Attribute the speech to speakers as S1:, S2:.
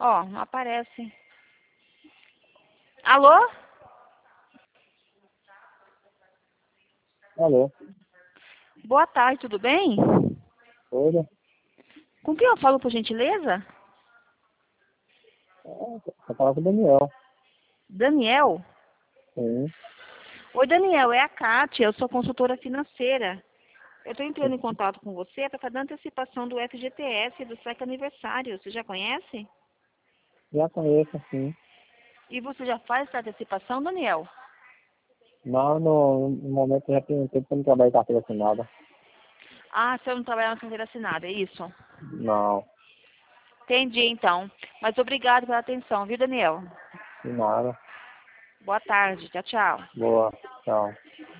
S1: Ó, não aparece. Alô?
S2: Alô,
S1: Boa tarde, tudo bem?
S2: oi,
S1: Com quem eu falo, por gentileza?
S2: tá falando com o Daniel.
S1: Daniel?
S2: Sim,
S1: Oi, Daniel, é a Kátia, eu sou consultora financeira. Eu estou entrando em contato com você para fazer a antecipação do FGTS do SEC aniversário. Você já conhece?
S2: já conheço, sim.
S1: E você já faz essa antecipação, Daniel?
S2: Mas no momento já tem um tempo que eu não trabalho em carteira assinada.
S1: Ah, você não trabalha na carteira assinada, é isso?
S2: Não,
S1: Entendi, então. Mas obrigado pela atenção, viu, Daniel?
S2: de nada.
S1: Boa tarde. Tchau, tchau.
S2: Boa, tchau.